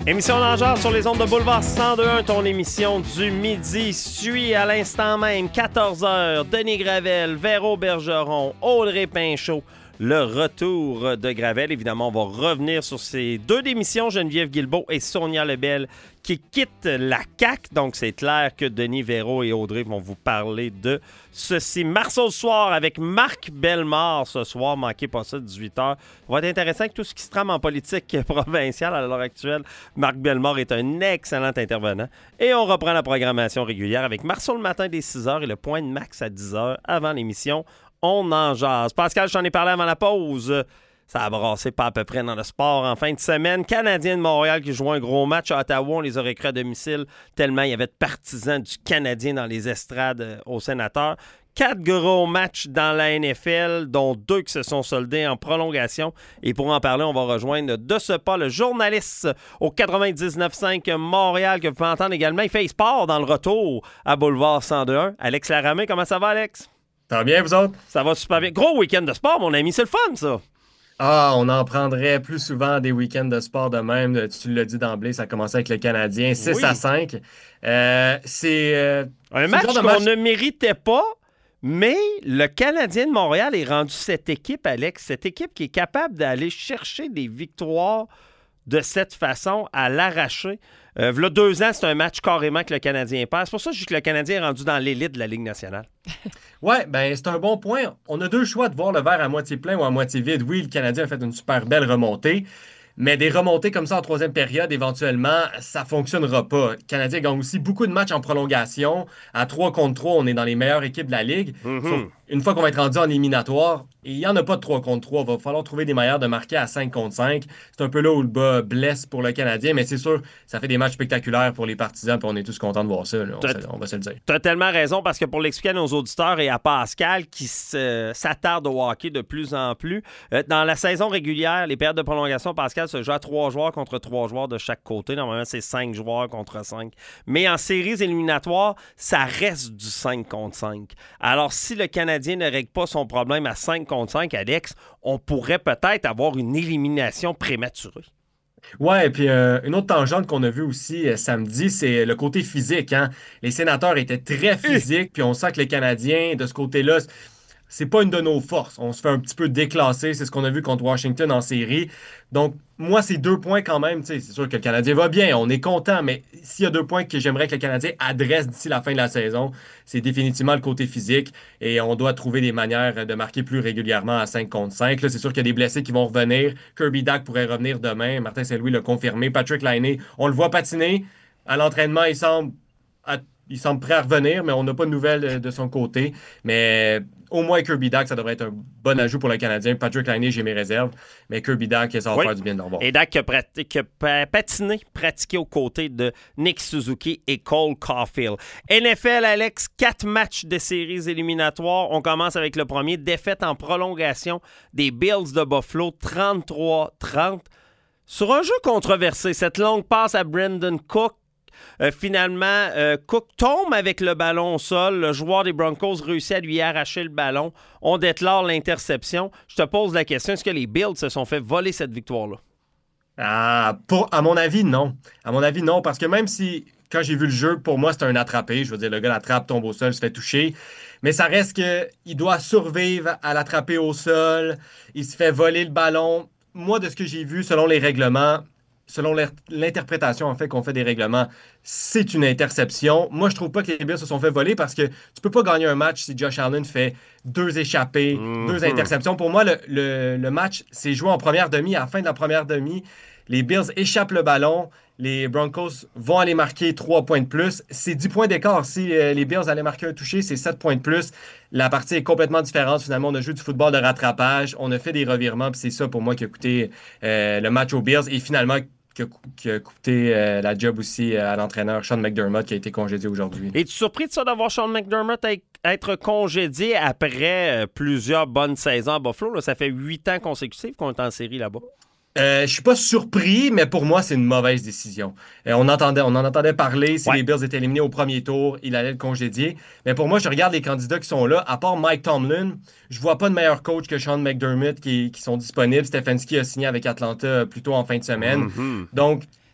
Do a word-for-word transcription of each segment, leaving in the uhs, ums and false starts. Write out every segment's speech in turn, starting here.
Émission d'Angers sur les ondes de Boulevard cent deux point un, ton émission du midi suit à l'instant même, quatorze heures, Denis Gravel, Véro Bergeron, Audrey Pinchot, le retour de Gravel. Évidemment, on va revenir sur ces deux démissions, Geneviève Guilbeault et Sonia Lebel, qui quittent la C A Q. Donc, c'est clair que Denis, Véro et Audrey vont vous parler de ceci. Marceau ce soir avec Marc Bellemare ce soir. Manquez pas ça, dix-huit heures. Ça va être intéressant avec tout ce qui se trame en politique provinciale à l'heure actuelle. Marc Bellemare est un excellent intervenant. Et on reprend la programmation régulière avec Marceau le matin dès six heures et le point de Max à dix heures avant l'émission. On en jase. Pascal, je t'en ai parlé avant la pause. Ça a brassé pas à peu près dans le sport en fin de semaine. Canadien de Montréal qui joue un gros match à Ottawa. On les aurait cru à domicile tellement il y avait de partisans du Canadien dans les estrades au Sénateur. Quatre gros matchs dans la N F L, dont deux qui se sont soldés en prolongation. Et pour en parler, on va rejoindre de ce pas le journaliste au quatre-vingt-dix-neuf cinq Montréal, que vous pouvez entendre également. Il fait sport dans le retour à Boulevard cent deux point un. Alex Laramé, comment ça va, Alex? Ça va bien, vous autres? Ça va super bien. Gros week-end de sport, mon ami. C'est le fun, ça. Ah, on en prendrait plus souvent des week-ends de sport de même. Tu l'as dit d'emblée, ça a commencé avec le Canadien, six Oui. à cinq. Euh, c'est... Euh, un c'est match le genre qu'on de match... ne méritait pas, mais le Canadien de Montréal est rendu cette équipe, Alex, cette équipe qui est capable d'aller chercher des victoires de cette façon, à l'arracher. Euh, V'là deux ans, c'est un match carrément que le Canadien perd. C'est pour ça que je dis que le Canadien est rendu dans l'élite de la Ligue nationale. Oui, ben c'est un bon point. On a deux choix de voir le verre à moitié plein ou à moitié vide. Oui, le Canadien a fait une super belle remontée, mais des remontées comme ça en troisième période, éventuellement, ça ne fonctionnera pas. Le Canadien gagne aussi beaucoup de matchs en prolongation. À trois contre trois, on est dans les meilleures équipes de la Ligue. Mm-hmm. Sauf une fois qu'on va être rendu en éliminatoire, il n'y en a pas de trois contre trois. Il va falloir trouver des manières de marquer à cinq contre cinq. C'est un peu là où le bas blesse pour le Canadien, mais c'est sûr, ça fait des matchs spectaculaires pour les partisans, puis on est tous contents de voir ça. Là. On, se, on va se le dire. Tu as tellement raison, parce que pour l'expliquer à nos auditeurs et à Pascal, qui se, s'attarde au hockey de plus en plus, euh, dans la saison régulière, les périodes de prolongation, Pascal se joue à trois joueurs contre trois joueurs de chaque côté. Normalement, c'est cinq joueurs contre cinq. Mais en séries éliminatoires, ça reste du cinq contre cinq. Alors, si le Canadien ne règle pas son problème à cinq contre cinq, Alex, on pourrait peut-être avoir une élimination prématurée. Ouais, et puis euh, une autre tangente qu'on a vue aussi euh, samedi, c'est le côté physique. Hein? Les sénateurs étaient très physiques, puis on sent que les Canadiens, de ce côté-là, c'est pas une de nos forces. On se fait un petit peu déclasser, c'est ce qu'on a vu contre Washington en série. Donc, moi, c'est deux points quand même. C'est sûr que le Canadien va bien, on est content, mais s'il y a deux points que j'aimerais que le Canadien adresse d'ici la fin de la saison, c'est définitivement le côté physique et on doit trouver des manières de marquer plus régulièrement à cinq contre cinq. Là, c'est sûr qu'il y a des blessés qui vont revenir. Kirby Dach pourrait revenir demain. Martin Saint-Louis l'a confirmé. Patrick Laine, on le voit patiner. À l'entraînement, il semble... À... Il semble prêt à revenir, mais on n'a pas de nouvelles de son côté. Mais au moins Kirby Dach, ça devrait être un bon ajout pour le Canadien. Patrick Laine, j'ai mes réserves. Mais Kirby Dach, ça va oui. faire du bien de le revoir. Et Dach qui a, prati- qui a patiné, pratiqué aux côtés de Nick Suzuki et Cole Caulfield. N F L, Alex, quatre matchs de séries éliminatoires. On commence avec le premier. Défaite en prolongation des Bills de Buffalo, trente-trois trente. Sur un jeu controversé, cette longue passe à Brandon Cook, Euh, finalement, euh, Cook tombe avec le ballon au sol. Le joueur des Broncos réussit à lui arracher le ballon. On déclare l'interception. Je te pose la question, est-ce que les Bills se sont fait voler cette victoire-là? Ah, pour, à mon avis, non. À mon avis, non, parce que même si, quand j'ai vu le jeu, pour moi, c'est un attrapé. Je veux dire, le gars l'attrape, tombe au sol, se fait toucher. Mais ça reste qu'il doit survivre à l'attraper au sol. Il se fait voler le ballon. Moi, de ce que j'ai vu, selon les règlements, selon l'interprétation en fait qu'on fait des règlements, c'est une interception. Moi, je trouve pas que les Bills se sont fait voler parce que tu peux pas gagner un match si Josh Allen fait deux échappées, mm-hmm. deux interceptions. Pour moi, le, le, le match s'est joué en première demi. À la fin de la première demi, les Bills échappent le ballon. Les Broncos vont aller marquer trois points de plus. C'est dix points d'écart. Si euh, les Bills allaient marquer un touché, c'est sept points de plus. La partie est complètement différente. Finalement, on a joué du football de rattrapage. On a fait des revirements. Puis c'est ça, pour moi, qui a coûté euh, le match aux Bills. Et finalement, qui a, qui a coûté euh, la job aussi à l'entraîneur Sean McDermott, qui a été congédié aujourd'hui. Es-tu surpris de ça d'avoir Sean McDermott être congédié après euh, plusieurs bonnes saisons à Buffalo? Là, ça fait huit ans consécutifs qu'on est en série là-bas. Euh, je suis pas surpris, mais pour moi, c'est une mauvaise décision. Euh, on, entendait, on en entendait parler. Si ouais. les Bills étaient éliminés au premier tour, il allait le congédier. Mais pour moi, je regarde les candidats qui sont là. À part Mike Tomlin, je vois pas de meilleur coach que Sean McDermott qui, qui sont disponibles. Stefanski a signé avec Atlanta plus tôt en fin de semaine. Mm-hmm. Donc,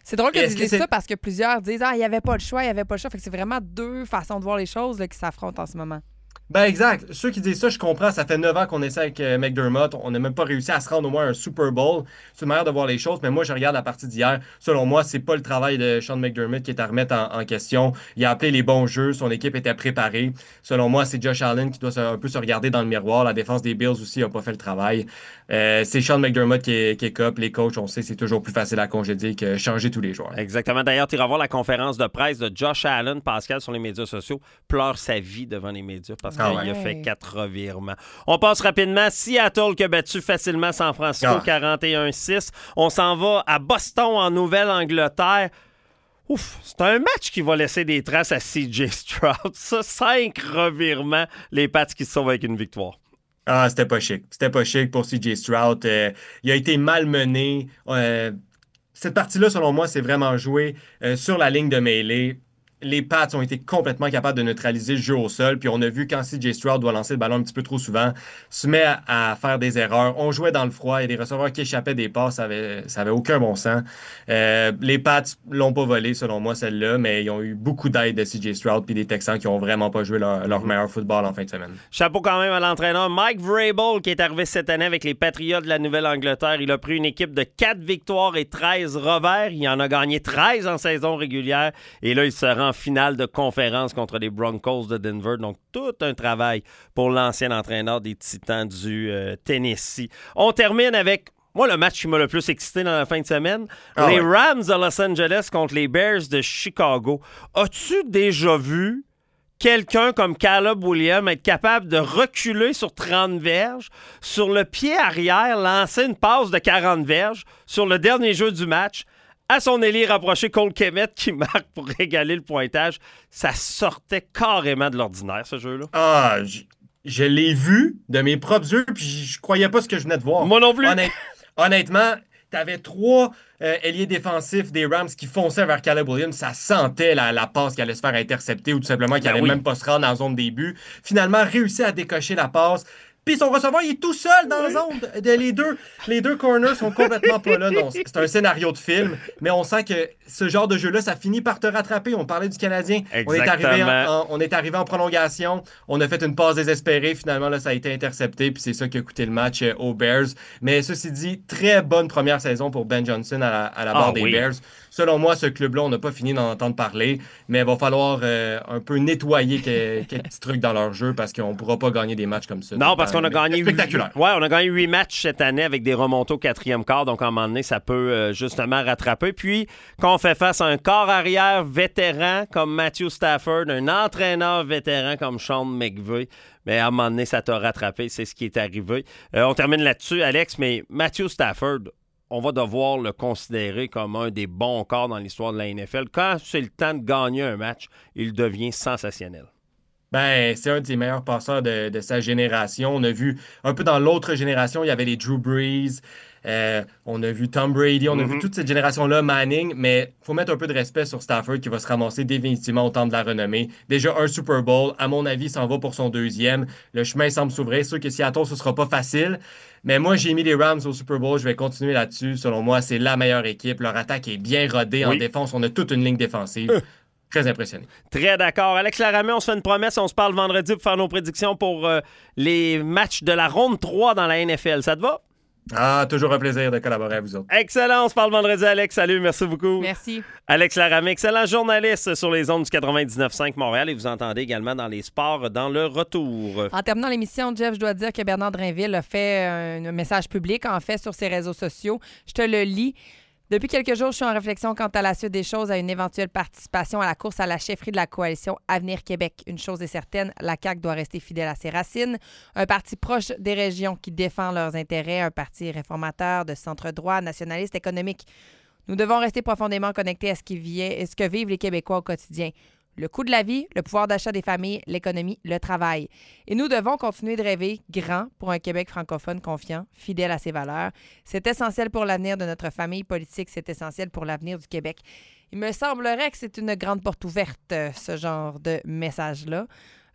C'est drôle que Est-ce tu que dises c'est- ça parce que plusieurs disent « Ah, il n'y avait pas le choix, il n'y avait pas le choix. » Fait que c'est vraiment deux façons de voir les choses là, qui s'affrontent en ce moment. Ben exact. Ceux qui disent ça, je comprends. Ça fait neuf ans qu'on essaie avec euh, McDermott. On n'a même pas réussi à se rendre au moins à un Super Bowl. C'est une manière de voir les choses. Mais moi, je regarde la partie d'hier. Selon moi, c'est pas le travail de Sean McDermott qui est à remettre en, en question. Il a appelé les bons jeux. Son équipe était préparée. Selon moi, c'est Josh Allen qui doit se- un peu se regarder dans le miroir. La défense des Bills aussi n'a pas fait le travail. Euh, c'est Sean McDermott qui est, qui est cop. Les coachs, on sait, c'est toujours plus facile à congédier que changer tous les joueurs. Exactement. D'ailleurs, tu iras voir la conférence de presse de Josh Allen, Pascal, sur les médias sociaux, pleure sa vie devant les médias parce qu'il Ah a ouais. fait quatre revirements. On passe rapidement. Seattle qui a battu facilement San Francisco Ah. quarante et un six. On s'en va à Boston, en Nouvelle-Angleterre. Ouf, c'est un match qui va laisser des traces à C J Stroud. Ça, cinq revirements, les Pats qui se sauvent avec une victoire. Ah, c'était pas chic. C'était pas chic pour C J Stroud. Euh, il a été malmené. Euh, cette partie-là, selon moi, c'est vraiment joué euh, sur la ligne de mêlée. Les Pats ont été complètement capables de neutraliser le jeu au sol. Puis on a vu quand C J Stroud doit lancer le ballon un petit peu trop souvent, se met à, à faire des erreurs. On jouait dans le froid et des receveurs qui échappaient des passes, ça avait, ça avait aucun bon sens. Euh, les Pats l'ont pas volé, selon moi, celle-là, mais ils ont eu beaucoup d'aide de C J Stroud puis des Texans qui ont vraiment pas joué leur, leur meilleur football en fin de semaine. Chapeau quand même à l'entraîneur Mike Vrabel qui est arrivé cette année avec les Patriots de la Nouvelle-Angleterre. Il a pris une équipe de quatre victoires et treize revers. Il en a gagné treize en saison régulière. Et là, il se rend en finale de conférence contre les Broncos de Denver. Donc, tout un travail pour l'ancien entraîneur des Titans du euh, Tennessee. On termine avec, moi, le match qui m'a le plus excité dans la fin de semaine. Ah les ouais. Rams de Los Angeles contre les Bears de Chicago. As-tu déjà vu quelqu'un comme Caleb Williams être capable de reculer sur trente verges, sur le pied arrière, lancer une passe de quarante verges sur le dernier jeu du match, à son ailier rapproché Cole Kmet qui marque pour régaler le pointage? Ça sortait carrément de l'ordinaire, ce jeu-là. Ah, je, je l'ai vu de mes propres yeux, puis je croyais pas ce que je venais de voir. Moi non plus. Honnêt- honnêtement, t'avais trois euh, ailiers défensifs des Rams qui fonçaient vers Caleb Williams. Ça sentait la, la passe qui allait se faire intercepter ou tout simplement qu'il Ben allait oui. même pas se rendre en zone début. Finalement, réussi à décocher la passe. Puis son receveur, il est tout seul dans la zone. De- de- les, deux, les deux corners sont complètement pas là. Non, c'est c'est un scénario de film, mais on sent que ce genre de jeu-là, ça finit par te rattraper. On parlait du Canadien. On est, arrivé en, Exactement. en- on est arrivé en prolongation. On a fait une passe désespérée. Finalement, là, ça a été intercepté. Puis c'est ça qui a coûté le match euh, aux Bears. Mais ceci dit, très bonne première saison pour Ben Johnson à la, à la barre Ah des oui. Bears. Selon moi, ce club-là, on n'a pas fini d'en entendre parler. Mais il va falloir euh, un peu nettoyer quelques, quelques petits trucs dans leur jeu parce qu'on ne pourra pas gagner des matchs comme ça. Non, parce qu'on a Mais gagné huit- spectaculaire. Ouais, on a gagné huit matchs cette année avec des remontées au quatrième quart. Donc, à un moment donné, ça peut euh, justement rattraper. Puis, quand on fait face à un corps arrière vétéran comme Matthew Stafford, un entraîneur vétéran comme Sean McVay, mais à un moment donné, ça t'a rattrapé. C'est ce qui est arrivé. Euh, on termine là-dessus, Alex, mais Matthew Stafford, on va devoir le considérer comme un des bons corps dans l'histoire de la N F L. Quand c'est le temps de gagner un match, il devient sensationnel. Ben, c'est un des meilleurs passeurs de, de sa génération. On a vu un peu dans l'autre génération, il y avait les Drew Brees, euh, on a vu Tom Brady, on a Mm-hmm. vu toute cette génération-là, Manning, mais il faut mettre un peu de respect sur Stafford qui va se ramasser définitivement au temple de la renommée. Déjà un Super Bowl, à mon avis, s'en va pour son deuxième. Le chemin semble s'ouvrir. C'est sûr que Seattle, ce sera pas facile, mais moi, j'ai mis les Rams au Super Bowl. Je vais continuer là-dessus. Selon moi, c'est la meilleure équipe. Leur attaque est bien rodée en Oui. défense. On a toute une ligne défensive. Très impressionné. Très d'accord. Alex Laramé, on se fait une promesse. On se parle vendredi pour faire nos prédictions pour euh, les matchs de la ronde trois dans la N F L. Ça te va? Ah, toujours un plaisir de collaborer avec vous autres. Excellent. On se parle vendredi, Alex. Salut. Merci beaucoup. Merci. Alex Laramé, excellent journaliste sur les ondes du quatre-vingt-dix-neuf cinq Montréal. Et vous entendez également dans les sports dans le retour. En terminant l'émission, Jeff, je dois dire que Bernard Drinville a fait un message public, en fait, sur ses réseaux sociaux. Je te le lis. Depuis quelques jours, je suis en réflexion quant à la suite des choses à une éventuelle participation à la course à la chefferie de la coalition Avenir Québec. Une chose est certaine, la C A Q doit rester fidèle à ses racines. Un parti proche des régions qui défend leurs intérêts, un parti réformateur de centre-droit, nationaliste, économique. Nous devons rester profondément connectés à ce qui vient, à ce que vivent les Québécois au quotidien. Le coût de la vie, le pouvoir d'achat des familles, l'économie, le travail. Et nous devons continuer de rêver grand pour un Québec francophone confiant, fidèle à ses valeurs. C'est essentiel pour l'avenir de notre famille politique, c'est essentiel pour l'avenir du Québec. Il me semblerait que c'est une grande porte ouverte, ce genre de message-là.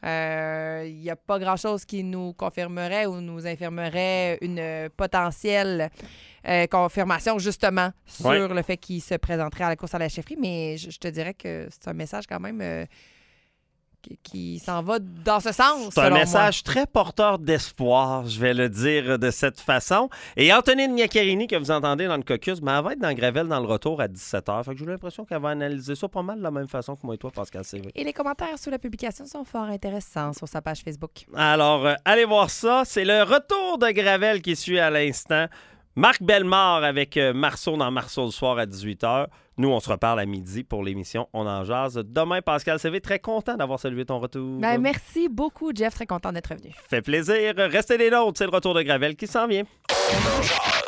Euh, Il n'y a pas grand-chose qui nous confirmerait ou nous infirmerait une potentielle euh, confirmation, justement, sur Ouais. le fait qu'il se présenterait à la course à la chefferie. Mais je, je te dirais que c'est un message quand même euh, qui, qui s'en va dans ce sens. C'est un selon message très porteur d'espoir, je vais le dire de cette façon. Et Antonine Niacarini, que vous entendez dans le caucus, ben, elle va être dans Gravel dans le retour à dix-sept heures. Fait que j'ai l'impression qu'elle va analyser ça pas mal de la même façon que moi et toi, Pascal C V. moi. Et les commentaires sous la publication sont fort intéressants sur sa page Facebook. Alors, euh, allez voir ça. C'est le retour de Gravel qui suit à l'instant. Marc Bellemare avec euh, Marceau dans Marceau le soir à dix-huit heures. Nous, on se reparle à midi pour l'émission On en jase. Demain, Pascal C V, très content d'avoir salué ton retour. Ben, merci beaucoup, Jeff. Très content d'être venu. Fait plaisir. Restez des nôtres. C'est le retour de Gravel qui s'en vient.